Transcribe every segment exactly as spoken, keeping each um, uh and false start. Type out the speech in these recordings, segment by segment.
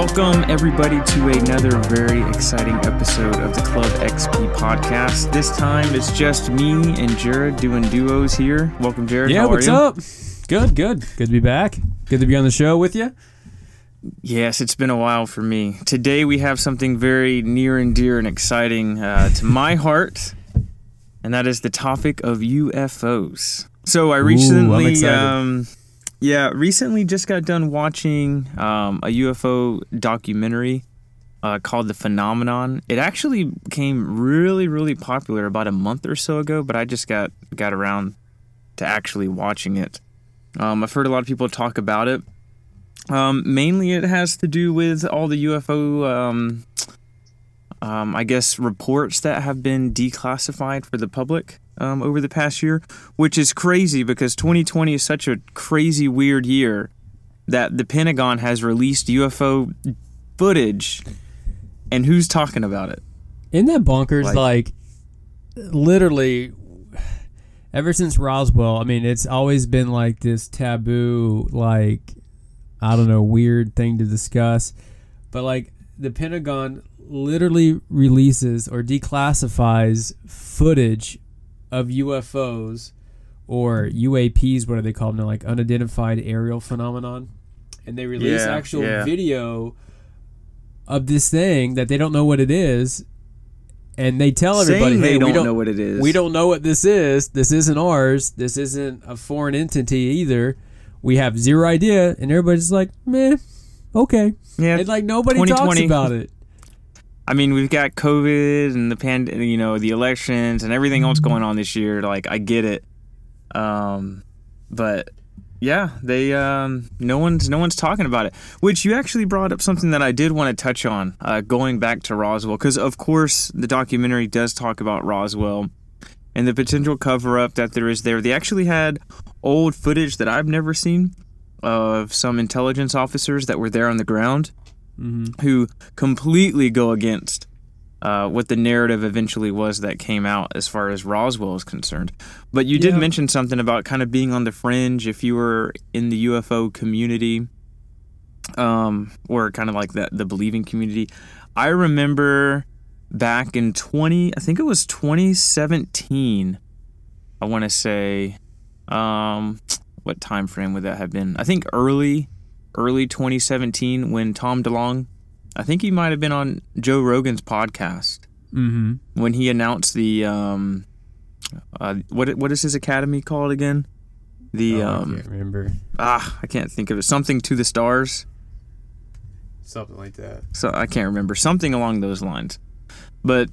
Welcome, everybody, to another very exciting episode of the Club X P podcast. This time, it's just me and Jared doing duos here. Welcome, Jared. Yeah, How what's are you? up? Good, good. Good to be back. Good to be on the show with you. Yes, it's been a while for me. Today, we have something very near and dear and exciting uh, to my heart, and that is the topic of U F Os. So, I recently... Ooh, I'm excited. Um, Yeah, recently just got done watching um, a U F O documentary uh, called The Phenomenon. It actually became really, really popular about a month or so ago, but I just got, got around to actually watching it. Um, I've heard a lot of people talk about it. Um, mainly it has to do with all the U F O, um, um, I guess, reports that have been declassified for the public. Um, over the past year, which is crazy because twenty twenty is such a crazy, weird year that the Pentagon has released U F O footage, and who's talking about it? Isn't that bonkers? Like, like, literally, ever since Roswell, I mean, it's always been like this taboo, like, I don't know, weird thing to discuss. But, like, the Pentagon literally releases or declassifies footage of U F Os or U A Ps, what are they called now, like unidentified aerial phenomenon, and they release Yeah, actual yeah. video of this thing that they don't know what it is, and they tell everybody, saying hey, they don't, we don't know what it is. we don't know what this is. This isn't ours. This isn't a foreign entity either. We have zero idea, and everybody's like, meh, okay. Yeah, And like nobody talks twenty twenty about it. I mean, we've got COVID and the pand, you know, the elections and everything else going on this year. Like, I get it, um, but yeah, they um, no one's no one's talking about it. Which you actually brought up something that I did want to touch on, uh, going back to Roswell, because of course the documentary does talk about Roswell and the potential cover up that there is there. They actually had old footage that I've never seen of some intelligence officers that were there on the ground. Mm-hmm. Who completely go against uh, what the narrative eventually was that came out as far as Roswell is concerned. But you did Yeah. mention something about kind of being on the fringe if you were in the U F O community, um, or kind of like the, the believing community. I remember back in twenty, I think it was twenty seventeen, I want to say, um, what time frame would that have been? I think early... early twenty seventeen when Tom DeLonge, I think he might have been on Joe Rogan's podcast, Mm-hmm. when he announced the, um, uh, what what is his academy called again? The, oh, um, I can't remember. ah, I can't think of it. Something to the stars. Something like that. So I can't remember. Something along those lines. But,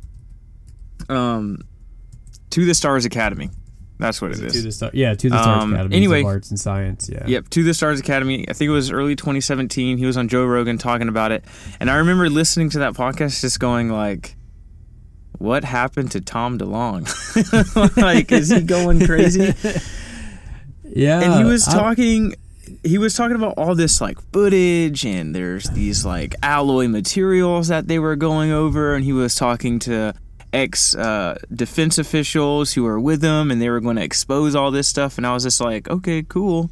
um, To the Stars Academy. That's what Is it it is. To the Star, yeah, To the Stars Um, Academy anyway. of Arts and Science. Yeah. Yep, To the Stars Academy. I think it was early twenty seventeen. He was on Joe Rogan talking about it. And I remember listening to that podcast just going like, what happened to Tom DeLonge? Like, is he going crazy? Yeah. And he was I- talking... He was talking about all this, like, footage, and there's these, like, alloy materials that they were going over, and he was talking to ex uh, defense officials who were with him, and they were going to expose all this stuff, and I was just like, okay, cool.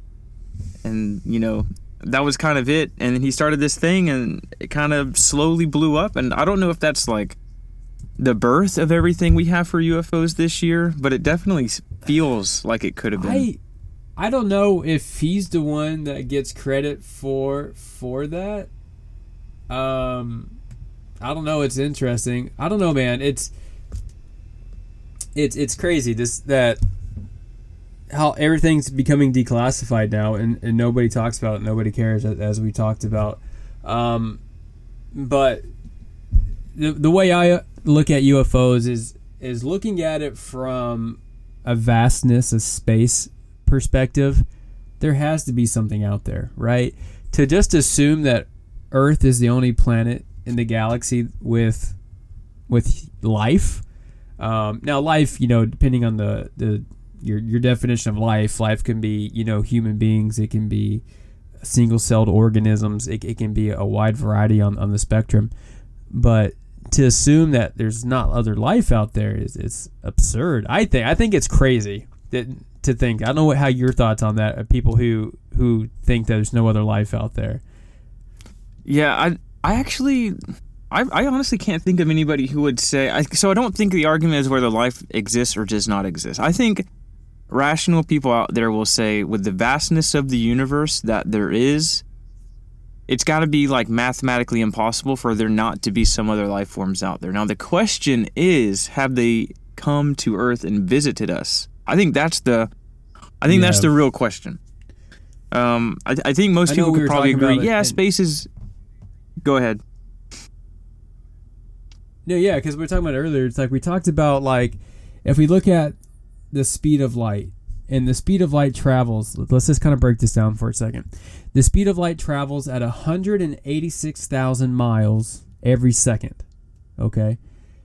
And, you know, that was kind of it, and then he started this thing, and it kind of slowly blew up, and I don't know if that's, like, the birth of everything we have for U F Os this year, but it definitely feels like it could have been. I I don't know if he's the one that gets credit for for that. Um, I don't know. It's interesting. I don't know, man. It's it's it's crazy. This that how everything's becoming declassified now, and, and nobody talks about it. Nobody cares, as, as we talked about. Um, but the the way I look at U F Os is is looking at it from a vastness of space perspective. There has to be something out there, right? To just assume that Earth is the only planet in the galaxy with with life. Um, now, life, you know, depending on the, the your your definition of life, life can be, you know, human beings. It can be single-celled organisms. It, it can be a wide variety on, on the spectrum. But to assume that there's not other life out there is it's absurd. I think I think it's crazy that to think. I don't know what, how your thoughts on that. People who who think that there's no other life out there. Yeah, I I actually I I honestly can't think of anybody who would say I, so I don't think the argument is whether life exists or does not exist. I think rational people out there will say with the vastness of the universe that there is, it's got to be like mathematically impossible for there not to be some other life forms out there. Now the question is, have they come to Earth and visited us? I think that's the I think Yeah. that's the real question. Um, I, I think most I know people we could were probably talking about agree. it, Yeah, and- space is. Go ahead. No, yeah, because we were talking about it earlier. It's like we talked about, like, if we look at the speed of light, and the speed of light travels, let's just kind of break this down for a second. The speed of light travels at one hundred eighty-six thousand miles every second. Okay?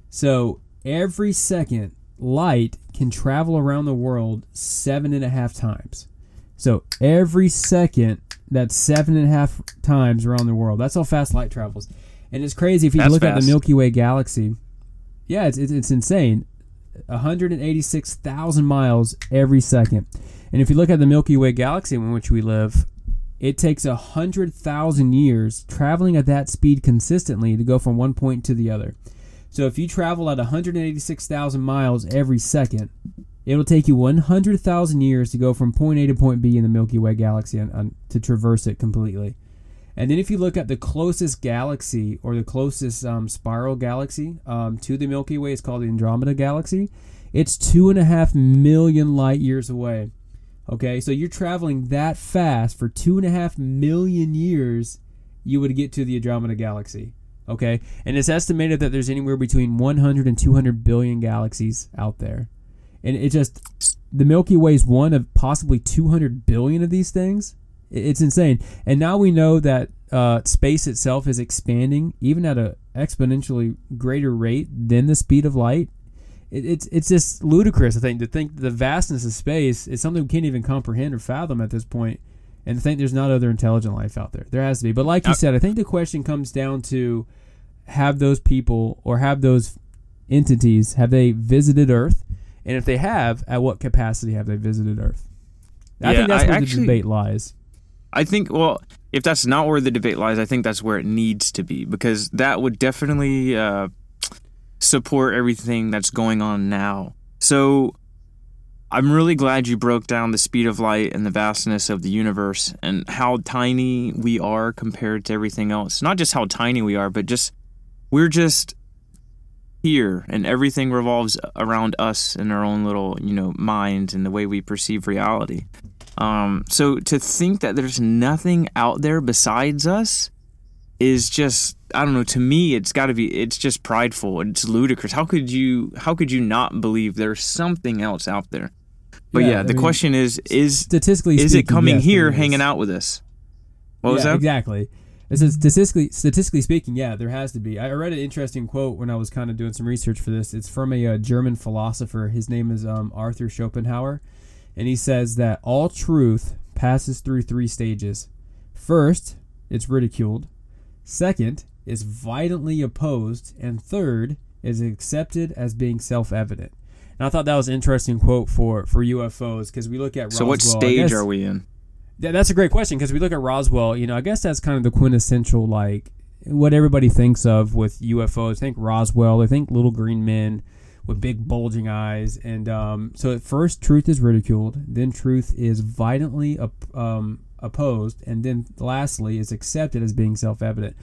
So every second, light can travel around the world seven and a half times. So every second, that's seven and a half times around the world. That's how fast light travels. And it's crazy if you That's look at fast. the Milky Way galaxy. Yeah, it's, it's, it's insane. one hundred eighty-six thousand miles every second. And if you look at the Milky Way galaxy in which we live, it takes one hundred thousand years traveling at that speed consistently to go from one point to the other. So if you travel at one hundred eighty-six thousand miles every second, it'll take you one hundred thousand years to go from point A to point B in the Milky Way galaxy and, and to traverse it completely. And then if you look at the closest galaxy or the closest um, spiral galaxy um, to the Milky Way, it's called the Andromeda Galaxy. It's two and a half million light years away. Okay, so you're traveling that fast for two and a half million years, you would get to the Andromeda Galaxy. Okay, and it's estimated that there's anywhere between one hundred and two hundred billion galaxies out there. And it just, the Milky Way is one of possibly two hundred billion of these things. It's insane. And now we know that uh, space itself is expanding even at an exponentially greater rate than the speed of light. It, it's it's just ludicrous, I think, to think the vastness of space is something we can't even comprehend or fathom at this point, and to think there's not other intelligent life out there. There has to be. But like you said, I think the question comes down to, have those people or have those entities, have they visited Earth? And if they have, at what capacity have they visited Earth? I Yeah, think that's I where actually- the debate lies. I think, well, if that's not where the debate lies, I think that's where it needs to be, because that would definitely uh, support everything that's going on now. So I'm really glad you broke down the speed of light and the vastness of the universe and how tiny we are compared to everything else. Not just how tiny we are, but just we're just here, and everything revolves around us and our own little, you know, minds and the way we perceive reality. Um, so to think that there's nothing out there besides us is just, I don't know, to me it's got to be, it's just prideful. It's ludicrous. How could you how could you not believe there's something else out there? But yeah, Yeah, the I mean, question is is Statistically is it speaking, coming yes, here there is. hanging out with us? What was yeah, that? Exactly. It says statistically, statistically speaking, yeah, there has to be. I read an interesting quote when I was kind of doing some research for this. It's from a uh, German philosopher. His name is um, Arthur Schopenhauer, and he says that all truth passes through three stages. First, it's ridiculed. Second, it's violently opposed, and third, is accepted as being self-evident. And I thought that was an interesting quote for, for U F Os, because we look at So Roswell. what I stage guess- are we in? Yeah, that's a great question, because we look at Roswell, you know, I guess that's kind of the quintessential, like, what everybody thinks of with U F Os. They think Roswell, they think little green men with big bulging eyes. And um, so at first, truth is ridiculed, then truth is violently op- um, opposed, and then lastly is accepted as being self-evident.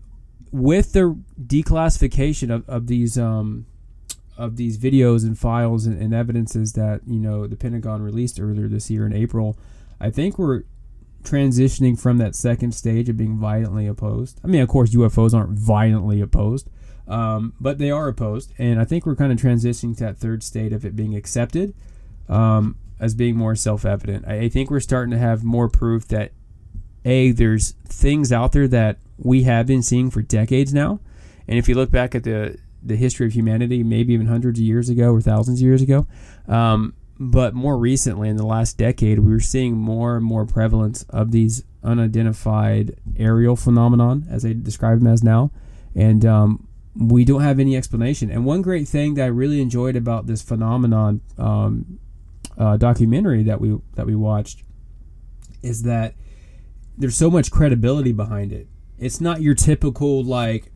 With the declassification of, of these um, of these videos and files and, and evidences that, you know, the Pentagon released earlier this year in April, I think we're transitioning from that second stage of being violently opposed. I mean, of course, U F Os aren't violently opposed, um, but they are opposed. And I think we're kind of transitioning to that third state of it being accepted um, as being more self-evident. I, I think we're starting to have more proof that, A, there's things out there that we have been seeing for decades now. And if you look back at the, the history of humanity, maybe even hundreds of years ago or thousands of years ago, um, but more recently, in the last decade, we were seeing more and more prevalence of these unidentified aerial phenomenon, as they describe them as now. And um, we don't have any explanation. And one great thing that I really enjoyed about this phenomenon um, uh, documentary that we that we watched is that there's so much credibility behind it. it's not your typical like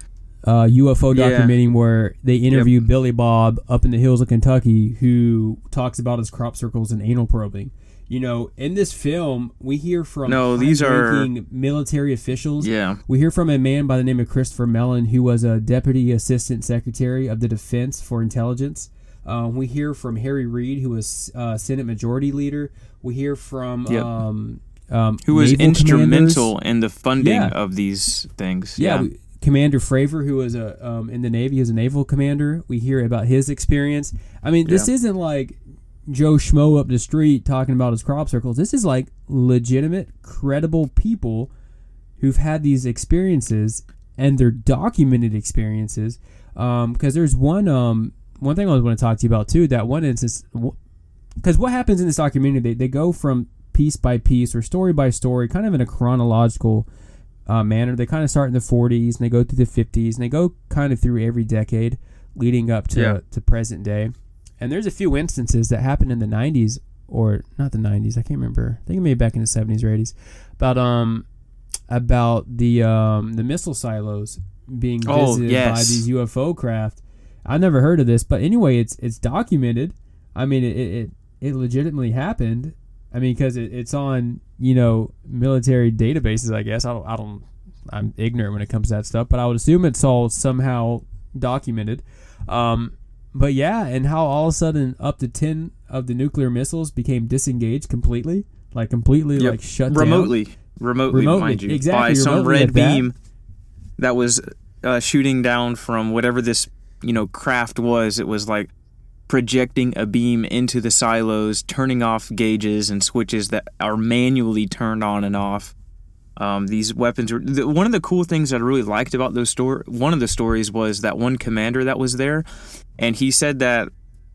uh, U F O Yeah. documenting where they interview Yep. Billy Bob up in the hills of Kentucky who talks about his crop circles and anal probing. You know, in this film, we hear from No, these are- high-ranking military officials. Yeah. We hear from a man by the name of Christopher Mellon, who was a Deputy Assistant Secretary of the Defense for Intelligence. Um, we hear from Harry Reid, who was uh, Senate Majority Leader. We hear from Yep. um, um, Who was naval instrumental commanders. in the funding Yeah. of these things. Yeah, Yeah. we, Commander Fravor, who was a um, in the Navy, he was a naval commander. We hear about his experience. I mean, this Yeah. isn't like Joe Schmo up the street talking about his crop circles. This is like legitimate, credible people who've had these experiences, and they're documented experiences. Um, because there's one um one thing I was going to talk to you about too. That one instance, because what happens in this documentary, they they go from piece by piece or story by story, kind of in a chronological uh, manner. They kind of start in the forties and they go through the fifties and they go kind of through every decade leading up to Yeah. to present day. And there's a few instances that happened in the nineties, or not the nineties, I can't remember. I think maybe back in the seventies or eighties, about um about the um the missile silos being Oh, visited yes. by these U F O craft. I never heard of this, but anyway, it's it's documented. I mean, it it, it legitimately happened. I mean, because it, it's on, you know, military databases. I guess I don't I don't I'm ignorant when it comes to that stuff, but I would assume it's all somehow documented. Um, But yeah, and how all of a sudden up to ten of the nuclear missiles became disengaged completely, like completely Yep. like shut remotely, down. remotely, Remotely, mind you, exactly, by some remotely red at that. beam that was uh, shooting down from whatever this you know craft was. It was like projecting a beam into the silos, turning off gauges and switches that are manually turned on and off. Um, these weapons were the, one of the cool things that I really liked about those story. One of the stories was that one commander that was there, and he said that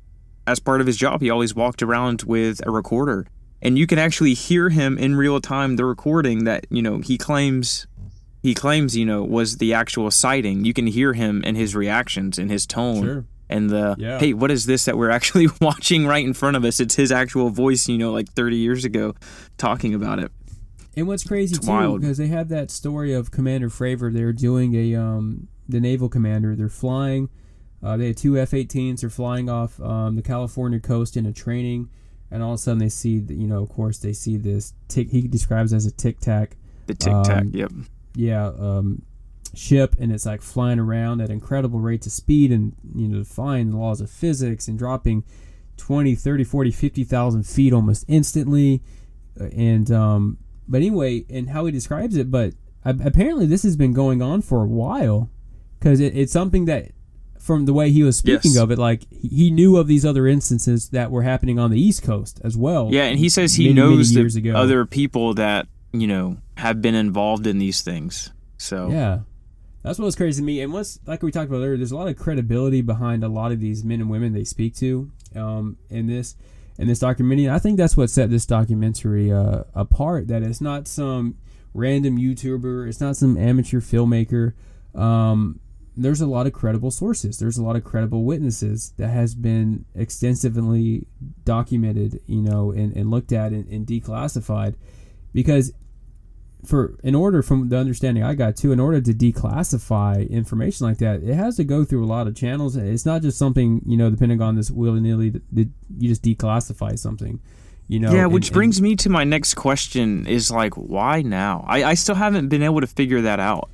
as part of his job, he always walked around with a recorder, and you can actually hear him in real time. The recording that you know he claims, he claims you know was the actual sighting. You can hear him and his reactions and his tone. Sure. And the Yeah. hey, what is this that we're actually watching right in front of us? It's his actual voice, you know, like thirty years ago, talking about it. And what's crazy It's too, wild. because they have that story of Commander Fravor. They're doing a um, the naval commander. They're flying. Uh, they had two F eighteens. They're flying off um, the California coast in a training, and all of a sudden they see, the, you know, of course they see this tick. He describes it as a tic tac. The tic tac. Um, Yep. yeah, um, ship, and it's like flying around at incredible rates of speed, and you know, defying the laws of physics and dropping twenty, thirty, forty, fifty thousand feet almost instantly. Uh, And um, but anyway, and how he describes it, but a- apparently this has been going on for a while, because it, it's something that, from the way he was speaking Yes. of it, like he he knew of these other instances that were happening on the East Coast as well. Yeah, and he says he many, knows many years the ago. other people that you know have been involved in these things. So Yeah. That's what's crazy to me. And what's, like we talked about earlier, there's a lot of credibility behind a lot of these men and women they speak to um, in this in this documentary. And I think that's what set this documentary uh, apart, that it's not some random YouTuber, it's not some amateur filmmaker. Um, there's a lot of credible sources. There's a lot of credible witnesses that has been extensively documented, you know, and, and looked at and, and declassified. Because for in order, from the understanding I got too, in order to declassify information like that, it has to go through a lot of channels. It's not just something, you know, the Pentagon this willy-nilly that, that you just declassify something, you know. yeah, and- which and- brings me to my next question: is like, why now? I, I still haven't been able to figure that out.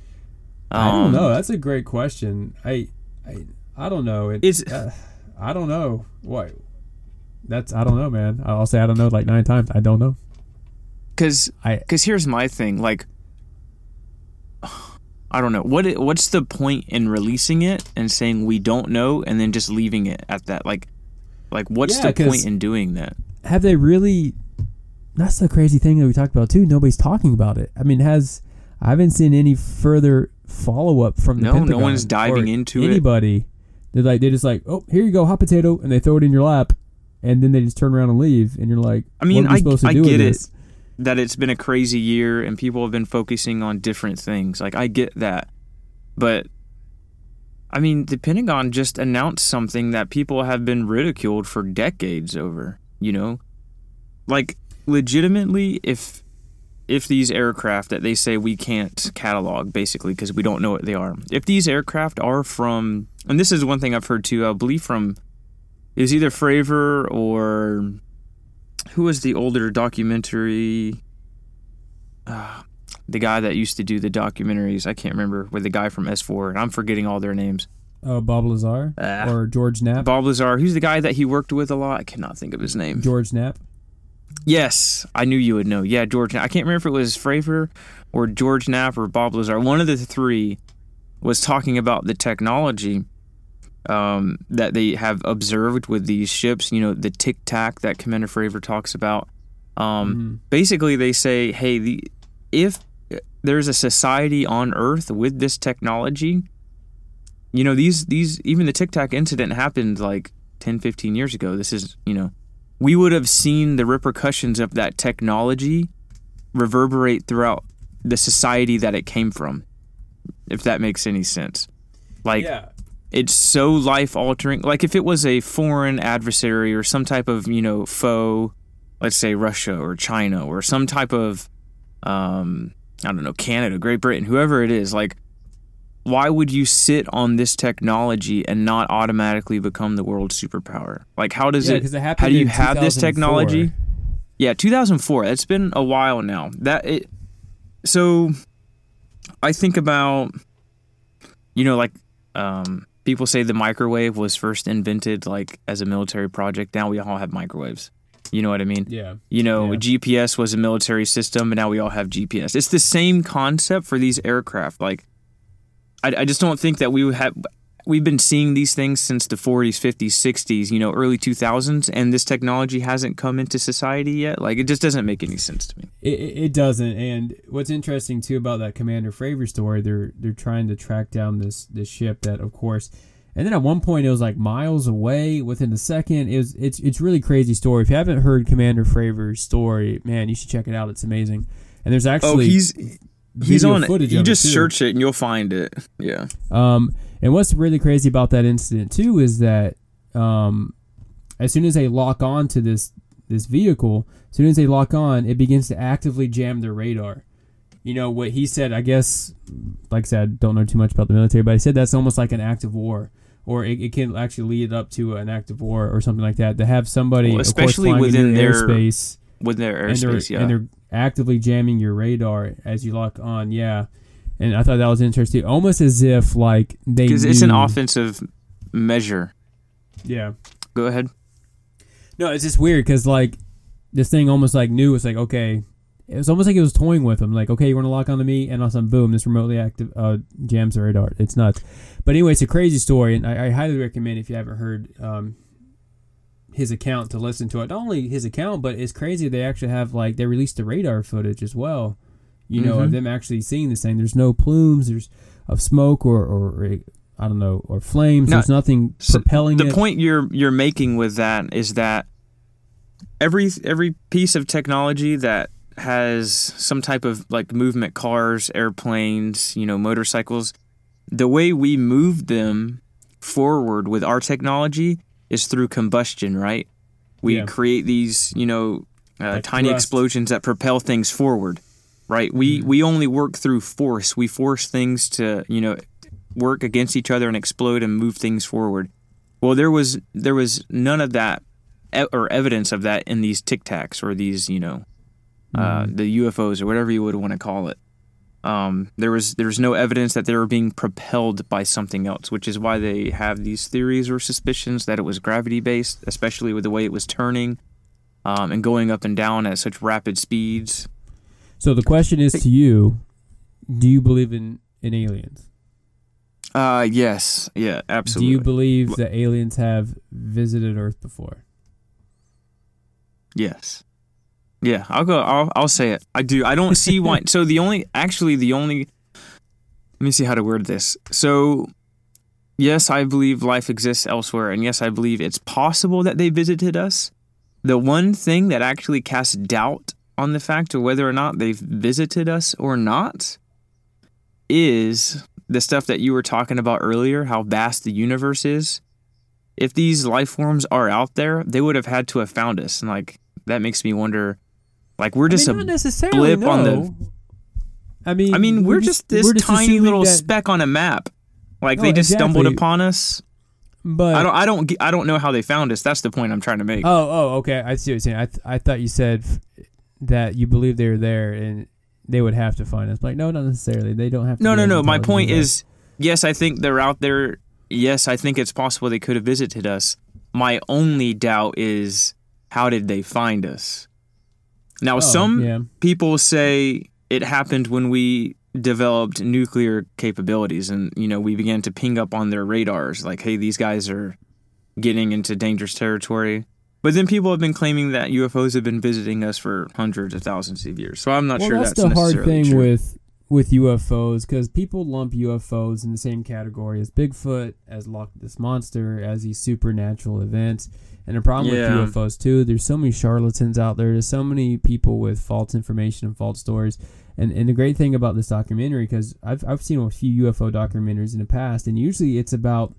I don't Um, know. That's a great question. I I, I don't know. It, It's- uh, I don't know. What? That's I don't know, man. I'll say I don't know like nine times. I don't know. Because I Because here's my thing, like, I don't know what it, what's the point in releasing it and saying we don't know and then just leaving it at that? Like, like what's Yeah, the 'cause- point in doing that? have they really? That's the crazy thing that we talked about too. Nobody's talking about it. I mean, has I haven't seen any further follow up from the No, no Pentagon one's diving or into it. anybody. They're like they just like, oh, here you go, hot potato, and they throw it in your lap, and then they just turn around and leave, and you're like, I mean, what are we I- supposed to I do with get it. this? That it's been a crazy year and people have been focusing on different things. Like, I get that. But, I mean, the Pentagon just announced something that people have been ridiculed for decades over, you know? Like, legitimately, if if these aircraft that they say we can't catalog, basically, because we don't know what they are, if these aircraft are from, and this is one thing I've heard too, I believe from, it was either Fravor or who was the older documentary, uh, the guy that used to do the documentaries, I can't remember, with the guy from S four, and I'm forgetting all their names. Oh, Bob Lazar? Uh, or George Knapp? Bob Lazar. Who's the guy that he worked with a lot? I cannot think of his name. George Knapp? Yes, I knew you would know. Yeah, George Knapp. I can't remember if it was Fravor or George Knapp or Bob Lazar. One of the three was talking about the technology um, that they have observed with these ships, you know, the tic-tac that Commander Fravor talks about. Um, mm-hmm. Basically, they say, hey, the if there's a society on Earth with this technology, you know, these, these even the Tic Tac incident happened like ten, fifteen years ago. This is, you know, we would have seen the repercussions of that technology reverberate throughout the society that it came from, if that makes any sense. Like, yeah. It's so life-altering. Like, if it was a foreign adversary or some type of, you know, foe, let's say Russia or China or some type of, um, I don't know, Canada, Great Britain, whoever it is, like, why would you sit on this technology and not automatically become the world superpower? Like, how does yeah, it, it how do you have this technology? Yeah, two thousand four. It's been a while now. That it. So, I think about, you know, like, um, people say the microwave was first invented, like, as a military project. Now we all have microwaves. You know what I mean? Yeah. You know, yeah. G P S was a military system, and now we all have G P S. It's the same concept for these aircraft. Like, I, I just don't think that we would have. We've been seeing these things since the forties, fifties, sixties, you know, early two thousands, and this technology hasn't come into society yet. Like, it just doesn't make any sense to me. It, it doesn't. And what's interesting too about that Commander Fravor story, they're they're trying to track down this this ship that, of course, and then at one point it was like miles away within the second. It was it's it's really crazy story. If you haven't heard Commander Fravor's story, man, you should check it out. It's amazing. And there's actually oh he's. He's on it. You just it search it and you'll find it. Yeah. Um, and what's really crazy about that incident too is that um, as soon as they lock on to this this vehicle, as soon as they lock on, it begins to actively jam their radar. You know what he said? I guess, like I said, don't know too much about the military, but he said that's almost like an act of war, or it, it can actually lead up to an act of war or something like that. To have somebody, well, especially of course, flying within in their airspace, with their and airspace, they're, yeah, and they're actively jamming your radar as you lock on, yeah. And I thought that was interesting, almost as if like they because it's an offensive measure. Yeah. Go ahead. No, it's just weird because like this thing almost like knew. It's like, okay, it was almost like it was toying with them. Like, okay, you want to lock onto me, and all of a sudden, boom, this remotely active uh, jams the radar. It's nuts. But anyway, it's a crazy story, and I, I highly recommend if you haven't heard um, his account to listen to it. Not only his account, but it's crazy they actually have like they released the radar footage as well. You know, mm-hmm. of them actually seeing this thing. There's no plumes. There's of smoke or, or, or I don't know, or flames. No, there's nothing propelling the it. The point you're you're making with that is that every every piece of technology that has some type of like movement, cars, airplanes, you know, motorcycles, the way we move them forward with our technology is through combustion, right? We yeah. create these, you know, uh, like tiny thrust. explosions that propel things forward. Right, we mm-hmm. we only work through force. We force things to, you know, work against each other and explode and move things forward. Well, there was there was none of that e- or evidence of that in these Tic Tacs or these, you know, mm-hmm. uh, the U F Os or whatever you would want to call it. Um, there was there was no evidence that they were being propelled by something else, which is why they have these theories or suspicions that it was gravity based, especially with the way it was turning um, and going up and down at such rapid speeds. So the question is to you, do you believe in, in aliens? Uh, yes. Yeah, absolutely. Do you believe that aliens have visited Earth before? Yes. Yeah, I'll go, I'll, I'll say it. I do. I don't see why. So the only, actually the only, let me see how to word this. So, yes, I believe life exists elsewhere. And yes, I believe it's possible that they visited us. The one thing that actually casts doubt on the fact of whether or not they've visited us or not is the stuff that you were talking about earlier, how vast the universe is. If these life forms are out there, they would have had to have found us. And like that makes me wonder, Like we're I just mean, a not necessarily, blip no. on the. I mean, I mean, we're, we're just this we're just tiny little that, speck on a map. Like no, they just exactly. stumbled upon us. But I don't, I don't, I don't know how they found us. That's the point I'm trying to make. Oh, oh, okay. I see what you're saying. I, th- I thought you said f- that you believe they were there and they would have to find us. Like, no, not necessarily. They don't have to. No, no, no. My intelligent point enough. is, yes, I think they're out there. Yes, I think it's possible they could have visited us. My only doubt is, how did they find us? Now, Oh, some yeah. people say it happened when we developed nuclear capabilities and, you know, we began to ping up on their radars like, hey, these guys are getting into dangerous territory. But then people have been claiming that U F Os have been visiting us for hundreds of thousands of years. So I'm not well, sure that's, that's the hard necessarily thing true. with with U F Os, because people lump U F Os in the same category as Bigfoot, as Loch Ness Monster, as these supernatural events. And the problem Yeah. with U F Os too, there's so many charlatans out there. There's so many people with false information and false stories. And and the great thing about this documentary, because I've I've seen a few U F O documentaries in the past, and usually it's about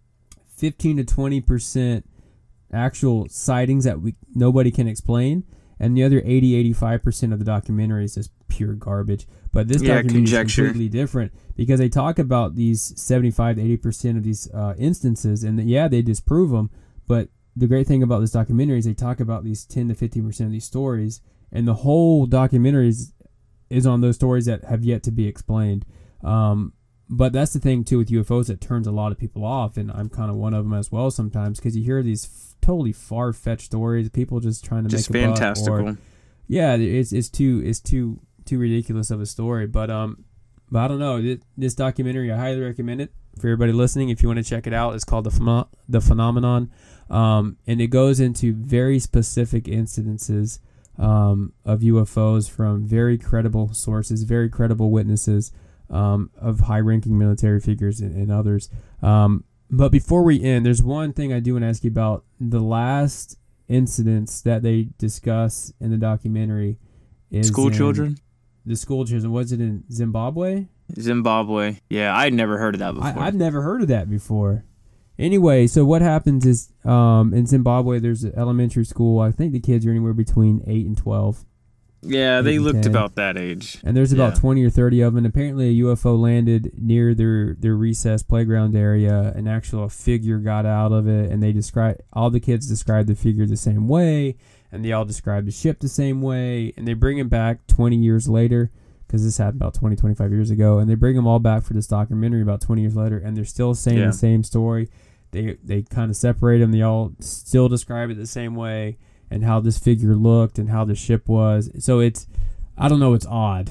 fifteen to twenty percent actual sightings that we nobody can explain, and the other eighty, eighty-five percent of the documentary is just pure garbage. But this Yeah, documentary conjecture. is completely different because they talk about these seventy-five to eighty percent of these uh, instances, and yeah, they disprove them. But the great thing about this documentary is they talk about these ten to fifteen percent of these stories, and the whole documentary is, is on those stories that have yet to be explained. Um, but that's the thing too with U F Os that turns a lot of people off, and I'm kind of one of them as well sometimes, because you hear these f- totally far-fetched stories, people just trying to Just make a buck, fantastical. or yeah, it's it's too it's too too ridiculous of a story. But um, but I don't know. This, this documentary, I highly recommend it for everybody listening. If you want to check it out, it's called the Phenom- the Phenomenon, um, and it goes into very specific incidences um, of U F Os from very credible sources, very credible witnesses um, of high-ranking military figures and, and others. Um, but before we end, there's one thing I do want to ask you about the last incidents that they discuss in the documentary. Is School in children? The school children. Was it in Zimbabwe? Zimbabwe. Yeah, I'd never heard of that before. I, I've never heard of that before. Anyway, so what happens is um, in Zimbabwe, there's an elementary school. I think the kids are anywhere between eight and twelve. yeah, they eight and looked ten. about that age. And there's about Yeah. twenty or thirty of them. And apparently a U F O landed near their, their recess playground area. An actual figure got out of it. And they describe all the kids described the figure the same way. And they all described the ship the same way. And they bring it back twenty years later, because this happened about twenty, twenty-five years ago. And they bring them all back for this documentary about twenty years later. And they're still saying Yeah. the same story. They they kind of separate them. They all still describe it the same way. And how this figure looked and how the ship was. So it's, I don't know, it's odd.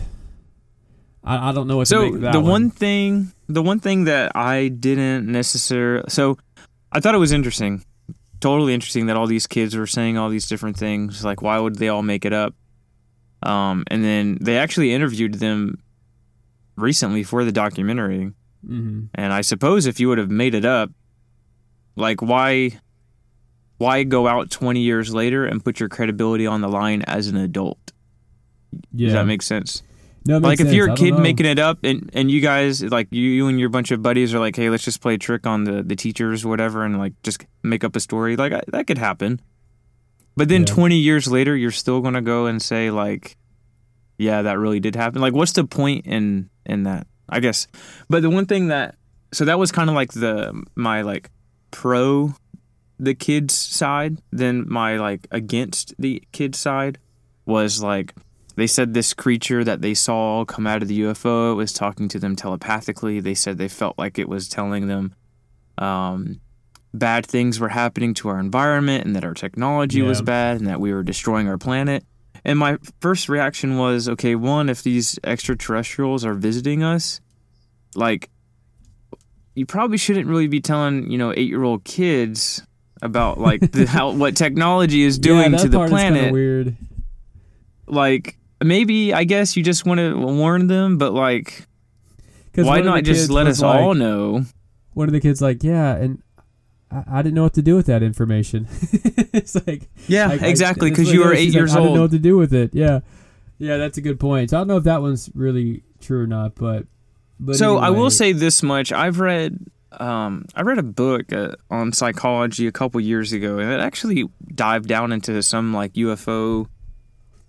I, I don't know what So to make of that the one. one thing, the one thing that I didn't necessarily, so I thought it was interesting, totally interesting that all these kids were saying all these different things. Like, why would they all make it up? Um, and then they actually interviewed them recently for the documentary. Mm-hmm. And I suppose if you would have made it up, like why, why go out twenty years later and put your credibility on the line as an adult? Yeah. Does that make sense? No, it Like makes if sense. you're I a don't kid know. making it up and, and you guys like you, you and your bunch of buddies are like, hey, let's just play a trick on the, the teachers or whatever and like just make up a story, like I, that could happen. But then Yeah. twenty years later, you're still gonna go and say like, yeah, that really did happen. Like, what's the point in in that? I guess. But the one thing that so that was kind of like the my like pro the kids side. Then my like against the kids side was like. They said this creature that they saw come out of the U F O was talking to them telepathically. They said they felt like it was telling them um, bad things were happening to our environment and that our technology was Yeah. bad and that we were destroying our planet. And my first reaction was, okay, one, if these extraterrestrials are visiting us, like, you probably shouldn't really be telling, you know, eight-year-old kids about, like, the, how what technology is doing yeah, that to the part is kinda planet. weird. Like, maybe I guess you just want to warn them, but like, 'Cause why one of the not just kids let was us all like- know? One of the kids like, yeah, and I, I didn't know what to do with that information. It's like, Yeah, like, exactly, like, because it's you like, were yeah, eight she's years like, I didn't know old. what to do with it. Yeah, yeah, that's a good point. So I don't know if that one's really true or not, but but So I anyway. will say this much: I've read, um, I read a book uh, on psychology a couple years ago, and it actually dived down into some like U F O.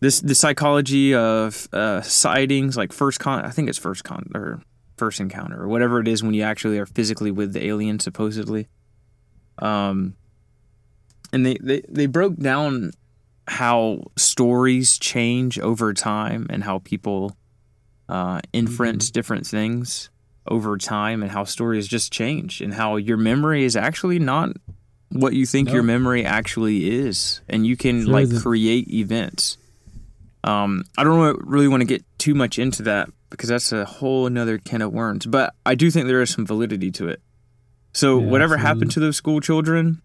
this the psychology of uh, sightings, like first con. I think it's first con or first encounter or whatever it is when you actually are physically with the alien, supposedly. Um, and they, they, they broke down how stories change over time and how people uh, inference mm-hmm. different things over time and how stories just change and how your memory is actually not what you think nope. your memory actually is. And you can sure like isn't. create events. Um, I don't really want to get too much into that because that's a whole another can of worms, but I do think there is some validity to it. So yeah, whatever absolutely. happened to those school children,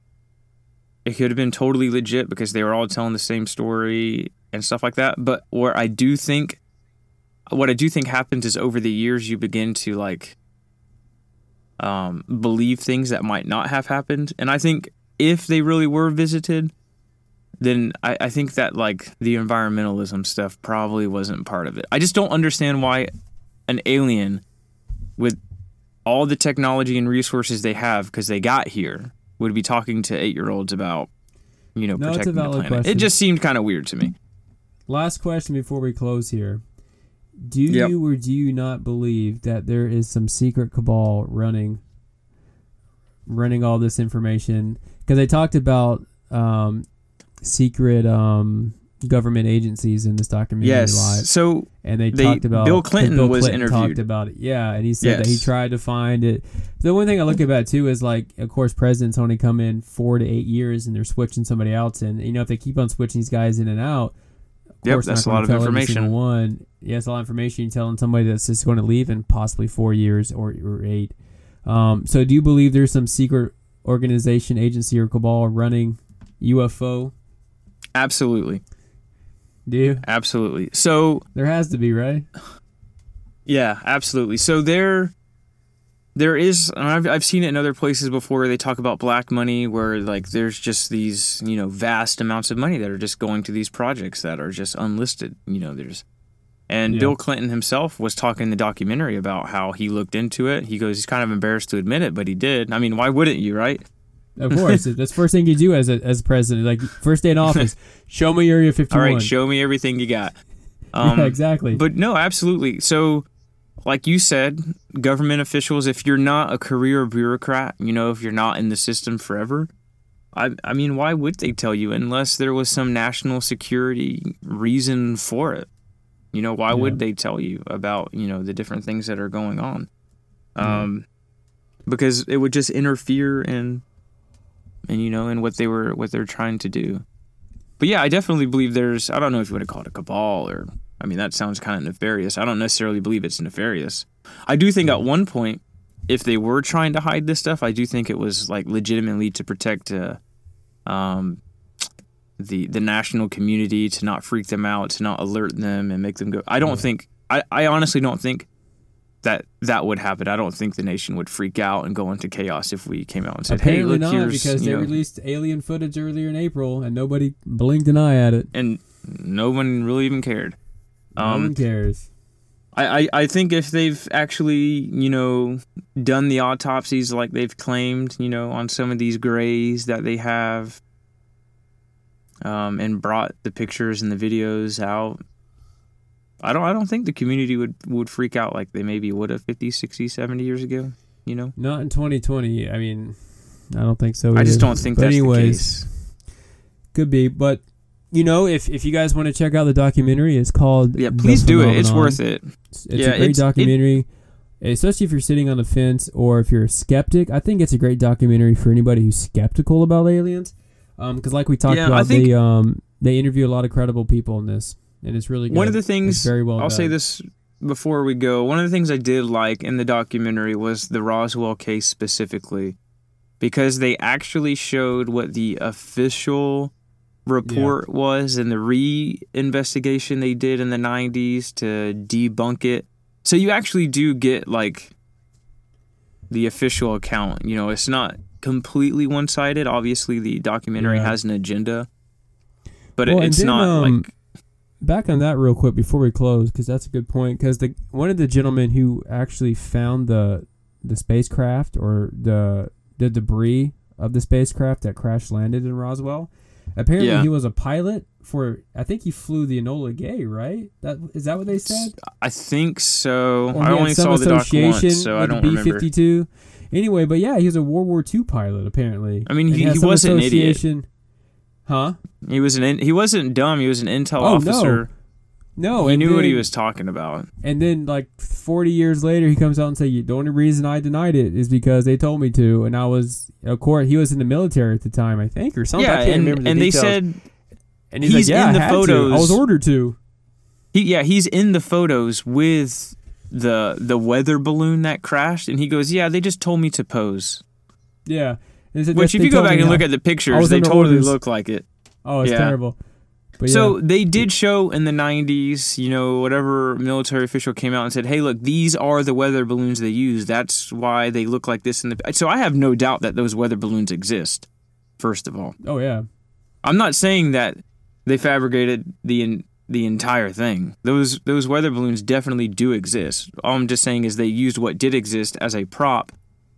it could have been totally legit because they were all telling the same story and stuff like that. But where I do think, what I do think happens is over the years you begin to like um, believe things that might not have happened. And I think if they really were visited, then I, I think that like the environmentalism stuff probably wasn't part of it. I just don't understand why an alien with all the technology and resources they have because they got here would be talking to eight-year-olds about, you know, no, protecting the planet. Question. It just seemed kind of weird to me. Last question before we close here. Do yep. you or do you not believe that there is some secret cabal running running all this information? Because they talked about um, secret um, government agencies in this documentary. Yes. Live. So and they, they talked about Bill Clinton Bill was Clinton interviewed. Talked about it. Yeah, and he said yes. that he tried to find it. The one thing I look at too is like, of course, presidents only come in four to eight years, and they're switching somebody else in. You know, if they keep on switching these guys in and out. Of yep, course, that's a lot of information. One, yes, a lot of information. You're telling somebody that's just going to leave in possibly four years or, or eight. Um, so, do you believe there's some secret organization, agency, or cabal running U F O? Absolutely. Do you? Absolutely. So there has to be, right? Yeah, absolutely. So there, there is, and I've I've seen it in other places before. They talk about black money, where like there's just these you know vast amounts of money that are just going to these projects that are just unlisted. You know, there's, and yeah. Bill Clinton himself was talking in the documentary about how he looked into it. He goes, he's kind of embarrassed to admit it, but he did. I mean, why wouldn't you, right? Of course, that's the first thing you do as a as president. Like first day in office, show me Area fifty-one. All right, show me everything you got. Um, yeah, exactly. But no, absolutely. So, like you said, government officials, if you're not a career bureaucrat, you know, if you're not in the system forever, I I mean, why would they tell you unless there was some national security reason for it? You know, why yeah. would they tell you about you know the different things that are going on? Um, yeah. Because it would just interfere in. And you know, and what they were, what they're trying to do. But yeah, I definitely believe there's. I don't know if you would have called it a cabal or. I mean, that sounds kind of nefarious. I don't necessarily believe it's nefarious. I do think at one point, if they were trying to hide this stuff, I do think it was like legitimately to protect, uh, um, the the national community, to not freak them out, to not alert them and make them go. I don't yeah. think. I, I honestly don't think. That that would happen. I don't think the nation would freak out and go into chaos if we came out and said, Apparently "Hey, look, not, here's." Because they know, released alien footage earlier in April, and nobody blinked an eye at it, and no one really even cared. No um, one cares. I, I, I think if they've actually, you know, done the autopsies like they've claimed, you know, on some of these grays that they have, um, and brought the pictures and the videos out. I don't I don't think the community would, would freak out like they maybe would have fifty, sixty, seventy years ago, you know? Not in twenty twenty. I mean, I don't think so either. I just don't think but that's anyways, the case. Could be, but, you know, if if you guys want to check out the documentary, it's called Yeah, please do it. It's worth it. It's, it's yeah, a great it's, documentary, it, especially if you're sitting on the fence or if you're a skeptic. I think it's a great documentary for anybody who's skeptical about aliens. Um, because like we talked yeah, about, think, they, um, they interview a lot of credible people in this. And it's really good. One of the things, it's very well I'll done. say this before we go, one of the things I did like in the documentary was the Roswell case specifically, because they actually showed what the official report yeah. was and the re-investigation they did in the nineties to debunk it. So you actually do get like the official account. You know, it's not completely one-sided. Obviously, the documentary yeah. has an agenda, but well, it's then, not um, like... Back on that real quick before we close, because that's a good point. Because the one of the gentlemen who actually found the the spacecraft or the the debris of the spacecraft that crash landed in Roswell, Apparently, Yeah. he was a pilot for. I think he flew the Enola Gay, right? That is that what they said? I think so. Or I he had only some saw the doc association once, so I with don't the B remember. fifty-two. Anyway, but yeah, he was a World War Two pilot. Apparently, I mean, And he- has he some wasn't an idiot. association- Huh? He was an in, he wasn't dumb. He was an intel Oh, no. officer. No, he and knew what he then- was talking about. And then, like forty years later, he comes out and say, "The only reason I denied it is because they told me to." And I was, of course, he was in the military at the time, I think, or something. I Yeah, can't and, remember the and they details. said and he's, he's like, "Yeah, in the I had to. photos. I was ordered to." he yeah he's in the photos with the the weather balloon that crashed, and he goes, "Yeah, they just told me to pose." Yeah. And they said, Which, "Yes, if they you go told back me and I- look at the I pictures, was they under totally orders." look like it. Oh, it's Yeah. terrible. But So yeah. they did show in the nineties, you know, whatever military official came out and said, "Hey, look, these are the weather balloons they use. That's why they look like this." In the so I have no doubt that those weather balloons exist. First of all, Oh yeah. I'm not saying that they fabricated the in, the entire thing. Those those weather balloons definitely do exist. All I'm just saying is they used what did exist as a prop.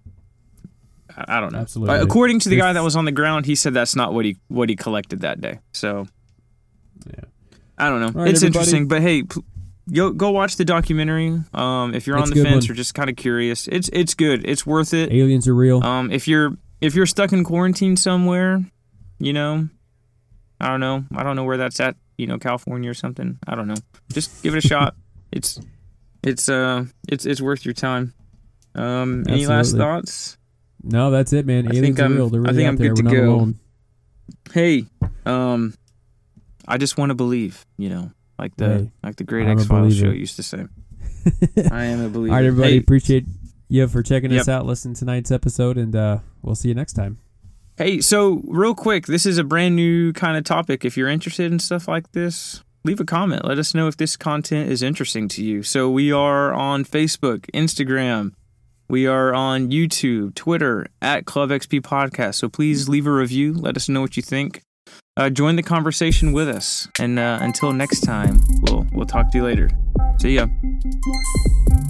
I, I don't know. Absolutely. Uh, according to the If- guy that was on the ground, he said that's not what he what he collected that day. So Yeah. I don't know. right, It's everybody. interesting, but hey, p- go go watch the documentary. Um, if you're It's on a the good fence one. or just kind of curious, it's it's good. It's worth it. Aliens are real. Um, if you're if you're stuck in quarantine somewhere, you know, I don't know. I don't know where that's at. You know, California or something. I don't know. Just give it a shot. It's it's uh it's it's worth your time. Um, any last Absolutely. thoughts? No, that's it, man. I Aliens think are I'm- real. They're I really think out I'm there. good We're to not go. alone. Hey, um, I just want to believe. You know, like the Hey, like the great I'm a X Files show believer. used to say. I am a believer. All right, everybody. Hey, Appreciate you for checking us Yep. out. Listen to tonight's episode, and uh, we'll see you next time. Hey, so real quick, this is a brand new kind of topic. If you're interested in stuff like this, leave a comment. Let us know if this content is interesting to you. So we are on Facebook, Instagram. We are on YouTube, Twitter, at Club X P Podcast. So please leave a review. Let us know what you think. Uh, join the conversation with us. And uh, until next time, we'll we'll talk to you later. See ya.